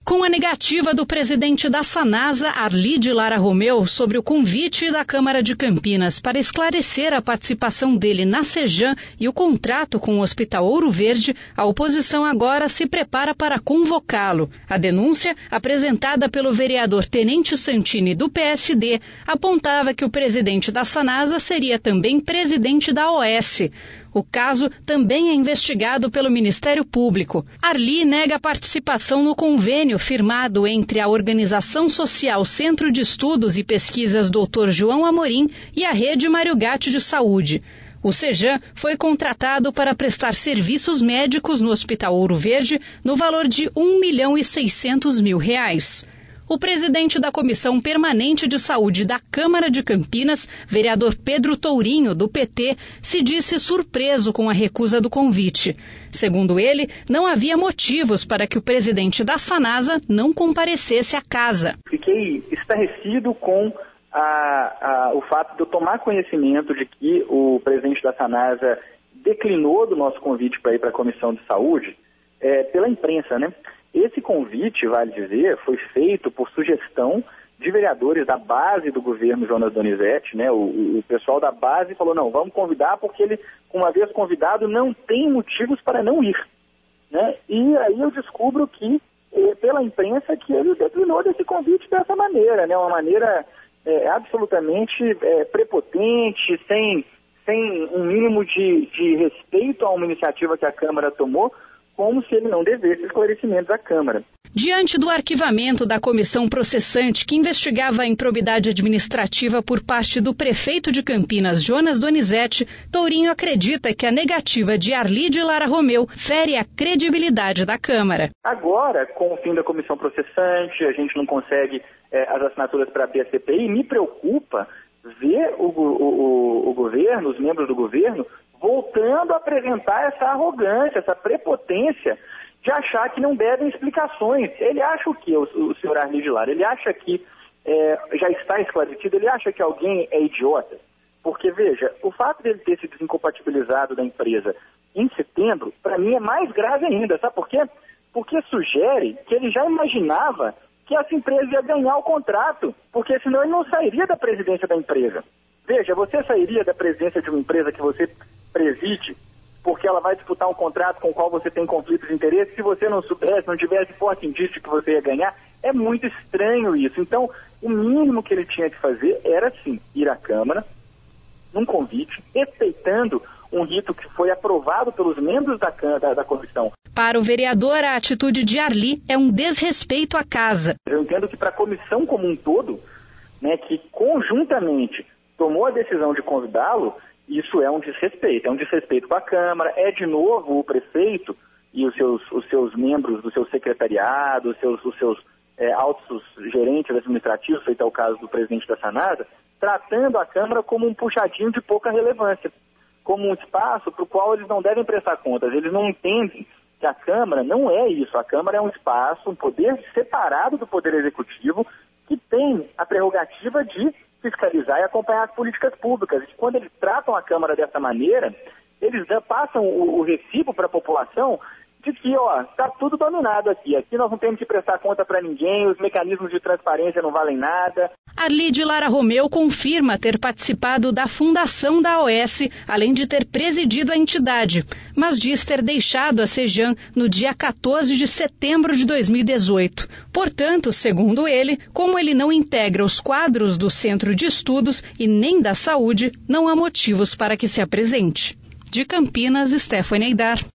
Com a negativa do presidente da Sanasa, Arli de Lara Romeu, sobre o convite da Câmara de Campinas para esclarecer a participação dele na CEJAM e o contrato com o Hospital Ouro Verde, a oposição agora se prepara para convocá-lo. A denúncia, apresentada pelo vereador Tenente Santini do PSD, apontava que o presidente da Sanasa seria também presidente da OS. O caso também é investigado pelo Ministério Público. Arli nega a participação no convênio firmado entre a Organização Social Centro de Estudos e Pesquisas Dr. João Amorim e a Rede Mário Gatti de Saúde. O CEJAM foi contratado para prestar serviços médicos no Hospital Ouro Verde no valor de R$ 1.600.000. O presidente da Comissão Permanente de Saúde da Câmara de Campinas, vereador Pedro Tourinho, do PT, se disse surpreso com a recusa do convite. Segundo ele, não havia motivos para que o presidente da Sanasa não comparecesse à casa. Fiquei estarrecido com o fato de eu tomar conhecimento de que o presidente da Sanasa declinou do nosso convite para ir para a Comissão de Saúde pela imprensa, né? Esse convite, vale dizer, foi feito por sugestão de vereadores da base do governo Jonas Donizete, né? O pessoal da base falou, não, vamos convidar porque ele, uma vez convidado, não tem motivos para não ir, né? E aí eu descubro que, pela imprensa, que ele declinou desse convite dessa maneira, né? Uma maneira absolutamente prepotente, sem um mínimo de respeito a uma iniciativa que a Câmara tomou, como se ele não devesse esclarecimentos à Câmara. Diante do arquivamento da comissão processante que investigava a improbidade administrativa por parte do prefeito de Campinas, Jonas Donizete, Tourinho acredita que a negativa de Arli de Lara Romeu fere a credibilidade da Câmara. Agora, com o fim da comissão processante, a gente não consegue as assinaturas para abrir a CPI, me preocupa ver o governo, os membros do governo, voltando a apresentar essa arrogância, essa prepotência de achar que não devem explicações. Ele acha o quê, o senhor Arli de Lara? Ele acha que já está esclarecido? Ele acha que alguém é idiota? Porque, veja, o fato dele ter se desincompatibilizado da empresa em setembro, para mim é mais grave ainda. Sabe por quê? Porque sugere que ele já imaginava que essa empresa ia ganhar o contrato, porque senão ele não sairia da presidência da empresa. Veja, você sairia da presidência de uma empresa que você preside porque ela vai disputar um contrato com o qual você tem conflito de interesse, se você não soubesse, não tivesse forte indício que você ia ganhar? É muito estranho isso. Então, o mínimo que ele tinha que fazer era, sim, ir à Câmara, num convite, respeitando um rito que foi aprovado pelos membros da comissão. Para o vereador, a atitude de Arli é um desrespeito à casa. Eu entendo que para a comissão como um todo, né, que conjuntamente tomou a decisão de convidá-lo, isso é um desrespeito com a Câmara, de novo o prefeito e os seus membros do seu secretariado, os seus altos gerentes administrativos, feito é o caso do presidente da Sanasa, tratando a Câmara como um puxadinho de pouca relevância, como um espaço para o qual eles não devem prestar contas. Eles não entendem que a Câmara não é isso. A Câmara é um espaço, um poder separado do Poder Executivo, que tem a prerrogativa de fiscalizar e acompanhar as políticas públicas. E quando eles tratam a Câmara dessa maneira, eles passam o recibo para a população de que, está tudo dominado aqui. Aqui nós não temos que prestar conta para ninguém, os mecanismos de transparência não valem nada. Arli de Lara Romeu confirma ter participado da fundação da OS, além de ter presidido a entidade, mas diz ter deixado a CEJAM no dia 14 de setembro de 2018. Portanto, segundo ele, como ele não integra os quadros do Centro de Estudos e nem da Saúde, não há motivos para que se apresente. De Campinas, Stephanie Aidar.